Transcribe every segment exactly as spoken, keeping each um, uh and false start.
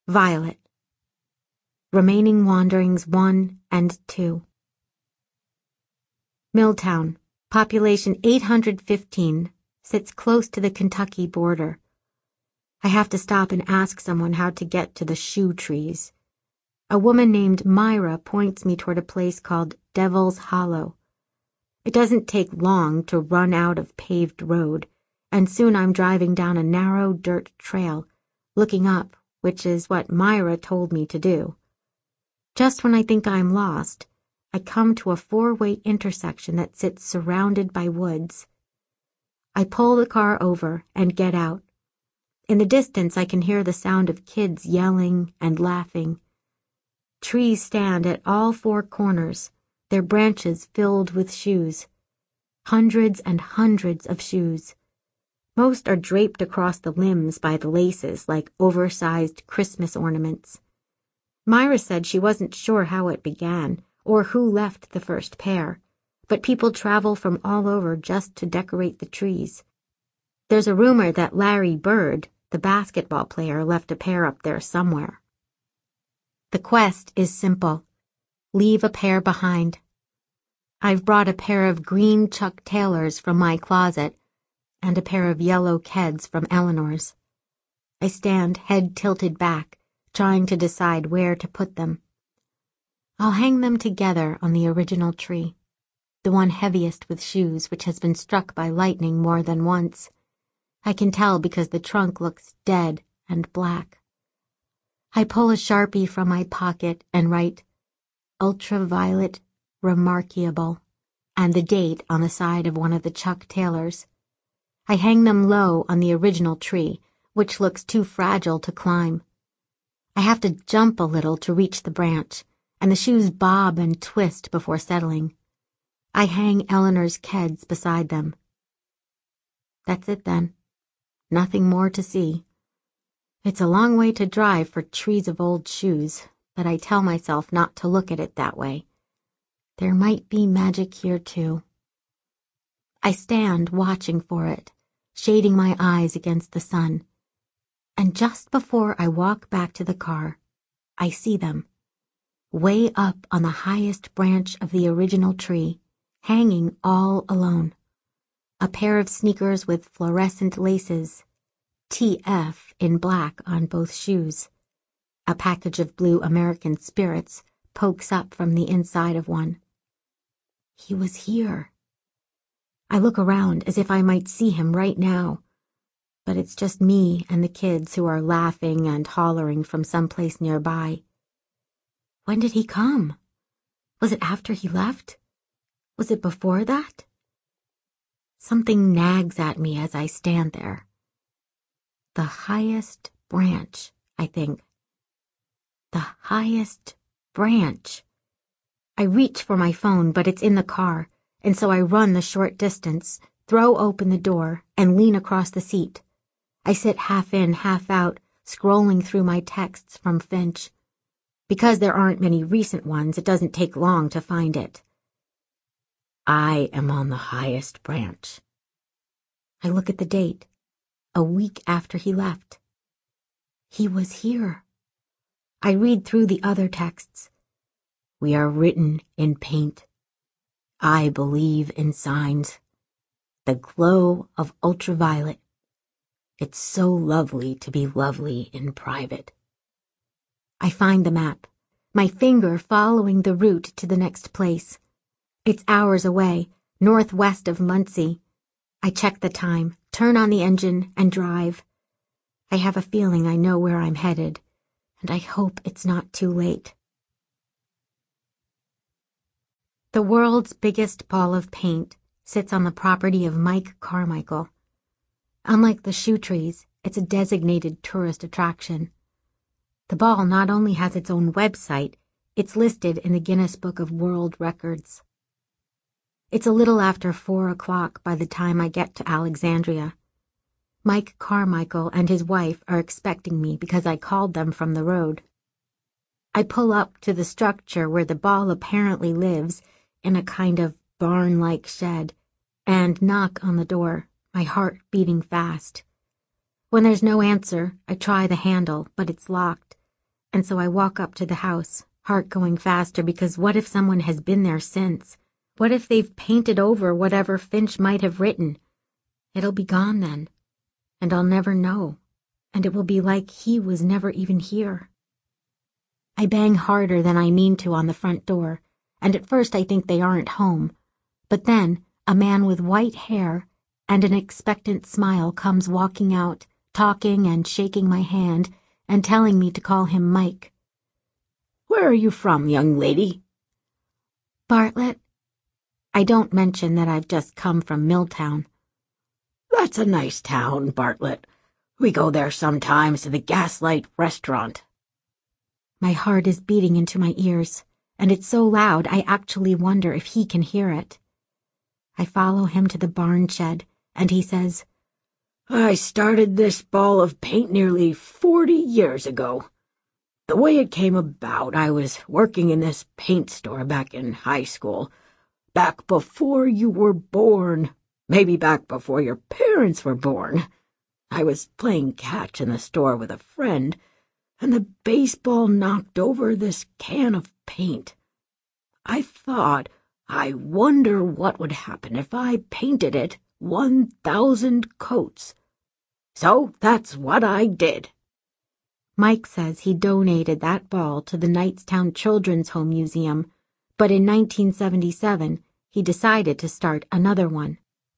Violet. Remaining Wanderings one and two. Milltown, population eight hundred fifteen, sits close to the Kentucky border. I have to stop and ask someone how to get to the shoe trees. A woman named Myra points me toward a place called Devil's Hollow. It doesn't take long to run out of paved road, and soon I'm driving down a narrow dirt trail, looking up, which is what Myra told me to do. Just when I think I'm lost, I come to a four-way intersection that sits surrounded by woods. I pull the car over and get out. In the distance, I can hear the sound of kids yelling and laughing. Trees stand at all four corners, their branches filled with shoes. Hundreds and hundreds of shoes. Most are draped across the limbs by the laces like oversized Christmas ornaments. Myra said she wasn't sure how it began or who left the first pair, but people travel from all over just to decorate the trees. There's a rumor that Larry Bird, the basketball player, left a pair up there somewhere. The quest is simple. Leave a pair behind. I've brought a pair of green Chuck Taylors from my closet and a pair of yellow Keds from Eleanor's. I stand head tilted back, trying to decide where to put them. I'll hang them together on the original tree, the one heaviest with shoes which has been struck by lightning more than once. I can tell because the trunk looks dead and black. I pull a Sharpie from my pocket and write, Ultraviolet Remarkable, and the date on the side of one of the Chuck Taylors. I hang them low on the original tree, which looks too fragile to climb. I have to jump a little to reach the branch, and the shoes bob and twist before settling. I hang Eleanor's Keds beside them. That's it then. Nothing more to see. It's a long way to drive for trees of old shoes, but I tell myself not to look at it that way. There might be magic here too. I stand watching for it, shading my eyes against the sun. And just before I walk back to the car, I see them, way up on the highest branch of the original tree, hanging all alone. A pair of sneakers with fluorescent laces, T F in black on both shoes. A package of blue American Spirits pokes up from the inside of one. He was here. I look around as if I might see him right now, but it's just me and the kids who are laughing and hollering from someplace nearby. When did he come? Was it after he left? Was it before that? Something nags at me as I stand there. The highest branch, I think. The highest branch. I reach for my phone, but it's in the car, and so I run the short distance, throw open the door, and lean across the seat. I sit half in, half out, scrolling through my texts from Finch. Because there aren't many recent ones, it doesn't take long to find it. I am on the highest branch. I look at the date, a week after he left. He was here. I read through the other texts. We are written in paint. I believe in signs. The glow of ultraviolet. It's so lovely to be lovely in private. I find the map, my finger following the route to the next place. It's hours away, northwest of Muncie. I check the time, turn on the engine, and drive. I have a feeling I know where I'm headed, and I hope it's not too late. The world's biggest ball of paint sits on the property of Mike Carmichael. Unlike the shoe trees, it's a designated tourist attraction. The ball not only has its own website, it's listed in the Guinness Book of World Records. It's a little after four o'clock by the time I get to Alexandria. Mike Carmichael and his wife are expecting me because I called them from the road. I pull up to the structure where the ball apparently lives, in a kind of barn-like shed, and knock on the door, my heart beating fast. When there's no answer, I try the handle, but it's locked. and so I walk up to the house, heart going faster because what if someone has been there since? What if they've painted over whatever Finch might have written? It'll be gone then, and I'll never know, and it will be like he was never even here. I bang harder than I mean to on the front door, and at first I think they aren't home, but then a man with white hair and an expectant smile comes walking out, talking and shaking my hand and telling me to call him Mike. "Where are you from, young lady?" "Bartlett." I don't mention that I've just come from Milltown. "That's a nice town, Bartlett. We go there sometimes to the Gaslight Restaurant." My heart is beating into my ears, and it's so loud I actually wonder if he can hear it. I follow him to the barn shed, and he says, "I started this ball of paint nearly forty years ago. The way it came about, I was working in this paint store back in high school, back before you were born, maybe back before your parents were born. I was playing catch in the store with a friend, and the baseball knocked over this can of paint. I thought, I wonder what would happen if I painted it one thousand coats. So that's what I did." Mike says he donated that ball to the Knightstown Children's Home Museum, but in nineteen seventy-seven he decided to start another one.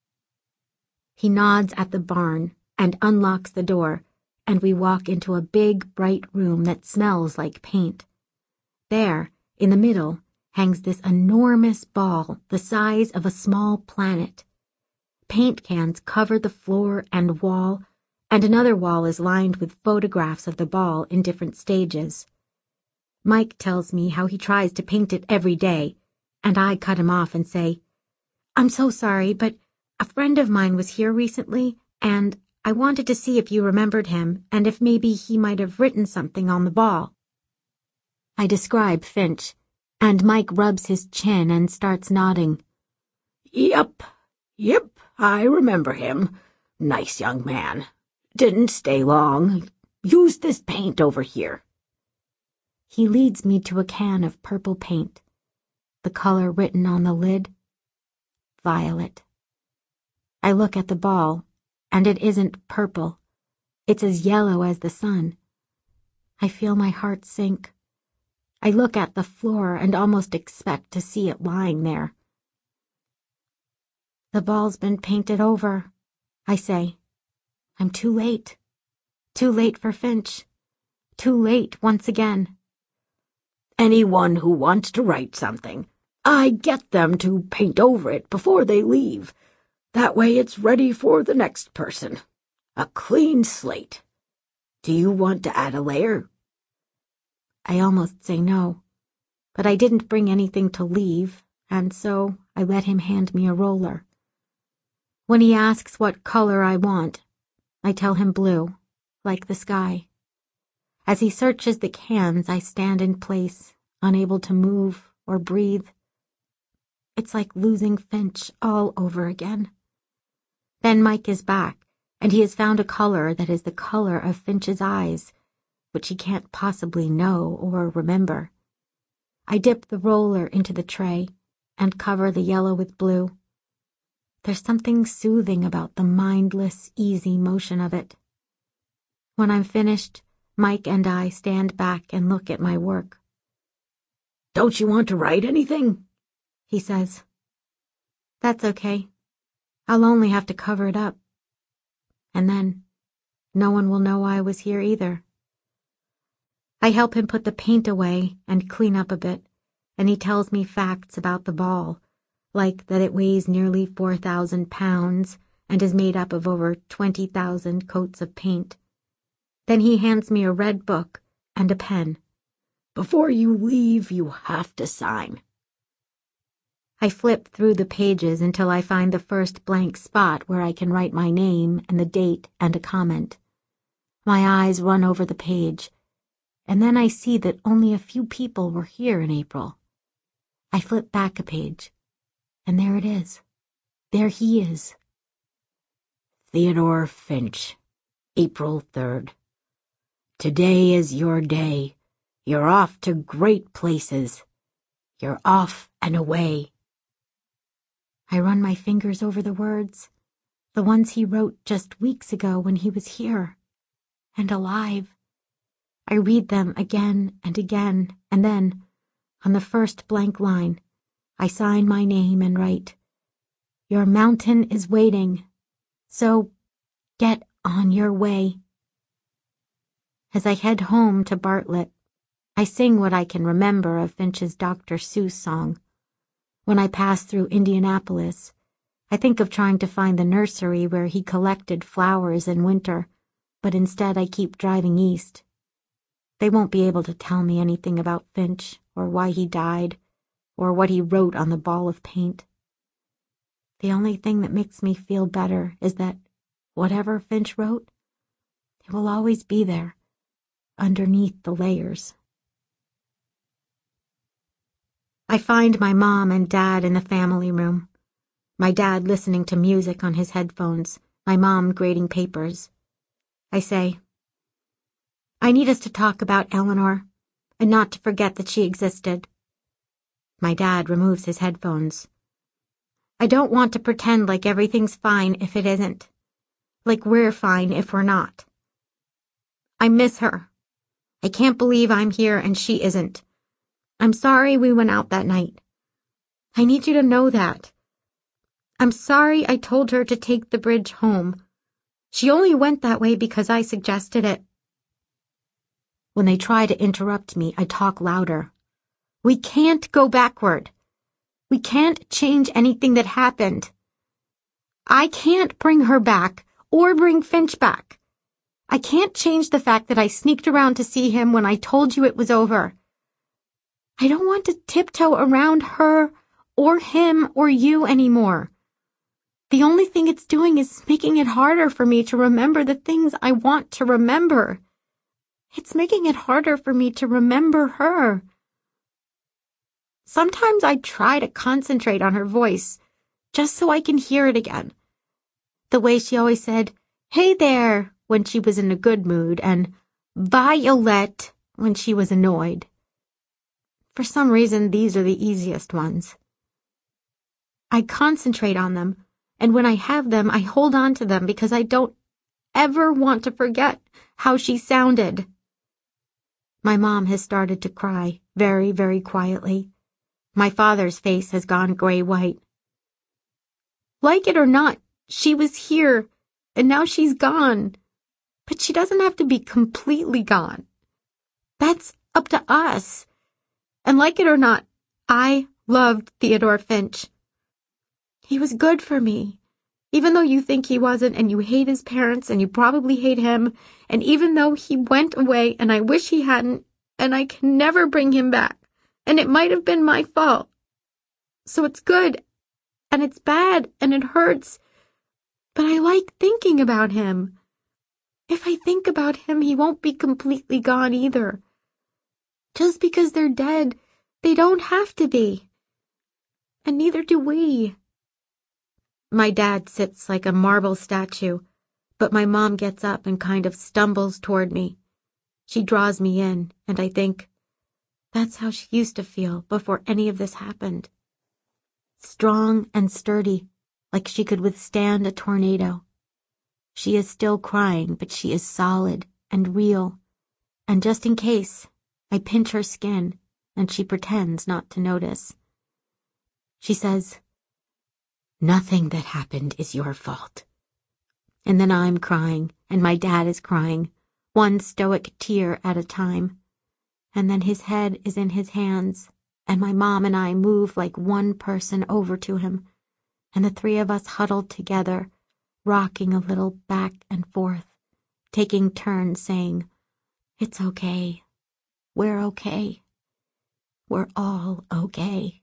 He nods at the barn and unlocks the door, and we walk into a big, bright room that smells like paint. There, in the middle, hangs this enormous ball the size of a small planet. Paint cans cover the floor and wall, and another wall is lined with photographs of the ball in different stages. Mike tells me how he tries to paint it every day, and I cut him off and say, "I'm so sorry, but a friend of mine was here recently, and I wanted to see if you remembered him and if maybe he might have written something on the ball." I describe Finch, and Mike rubs his chin and starts nodding. Yep, yep, I remember him. Nice young man. Didn't stay long. Use this paint over here." He leads me to a can of purple paint. The color written on the lid? Violet. I look at the ball, and it isn't purple. It's as yellow as the sun. I feel my heart sink. I look at the floor and almost expect to see it lying there. "The ball's been painted over," I say. I'm too late. Too late for Finch. Too late once again. "Anyone who wants to write something, I get them to paint over it before they leave. That way it's ready for the next person. A clean slate. Do you want to add a layer?" I almost say no, but I didn't bring anything to leave, and so I let him hand me a roller. When he asks what color I want, I tell him blue, like the sky. As he searches the cans, I stand in place, unable to move or breathe. It's like losing Finch all over again. Then Mike is back, and he has found a color that is the color of Finch's eyes, which he can't possibly know or remember. I dip the roller into the tray and cover the yellow with blue. There's something soothing about the mindless, easy motion of it. When I'm finished, Mike and I stand back and look at my work. "Don't you want to write anything?" he says. "That's okay. I'll only have to cover it up. And then, no one will know I was here either." I help him put the paint away and clean up a bit, and he tells me facts about the ball, like that it weighs nearly four thousand pounds and is made up of over twenty thousand coats of paint. Then he hands me a red book and a pen. "Before you leave, you have to sign." I flip through the pages until I find the first blank spot where I can write my name and the date and a comment. My eyes run over the page, and then I see that only a few people were here in April. I flip back a page, and there it is. There he is. "Theodore Finch, April third. Today is your day. You're off to great places. You're off and away. I run my fingers over the words, the ones he wrote just weeks ago when he was here and alive. I read them again and again, and then, on the first blank line, I sign my name and write, "Your mountain is waiting, so get on your way." As I head home to Bartlett, I sing what I can remember of Finch's Doctor Seuss song. When I pass through Indianapolis, I think of trying to find the nursery where he collected flowers in winter, but instead I keep driving east. They won't be able to tell me anything about Finch, or why he died, or what he wrote on the ball of paint. The only thing that makes me feel better is that whatever Finch wrote, it will always be there, underneath the layers. I find my mom and dad in the family room. My dad listening to music on his headphones, my mom grading papers. I say, "I need us to talk about Eleanor, and not to forget that she existed." My dad removes his headphones. "I don't want to pretend like everything's fine if it isn't. Like we're fine if we're not. I miss her. I can't believe I'm here and she isn't. I'm sorry we went out that night. I need you to know that. I'm sorry I told her to take the bridge home. She only went that way because I suggested it." When they try to interrupt me, I talk louder. "We can't go backward. We can't change anything that happened. I can't bring her back or bring Finch back. I can't change the fact that I sneaked around to see him when I told you it was over. I don't want to tiptoe around her or him or you anymore. The only thing it's doing is making it harder for me to remember the things I want to remember. It's making it harder for me to remember her." Sometimes I try to concentrate on her voice, just so I can hear it again. The way she always said, "Hey there," when she was in a good mood, and "Violet" when she was annoyed. For some reason, these are the easiest ones. I concentrate on them, and when I have them, I hold on to them because I don't ever want to forget how she sounded. My mom has started to cry, very, very quietly. My father's face has gone gray-white. Like it or not, she was here, and now she's gone. But she doesn't have to be completely gone. That's up to us. And like it or not, I loved Theodore Finch. He was good for me. Even though you think he wasn't, and you hate his parents, and you probably hate him, and even though he went away, and I wish he hadn't, and I can never bring him back, and it might have been my fault. So it's good, and it's bad, and it hurts, but I like thinking about him. If I think about him, he won't be completely gone either. Just because they're dead, they don't have to be. And neither do we. My dad sits like a marble statue, but my mom gets up and kind of stumbles toward me. She draws me in, and I think, that's how she used to feel before any of this happened. Strong and sturdy, like she could withstand a tornado. She is still crying, but she is solid and real, and just in case, I pinch her skin, and she pretends not to notice. She says, "Nothing that happened is your fault." And then I'm crying, and my dad is crying, one stoic tear at a time. And then his head is in his hands, and my mom and I move like one person over to him, and the three of us huddled together, rocking a little back and forth, taking turns saying, "It's okay. We're okay. We're all okay."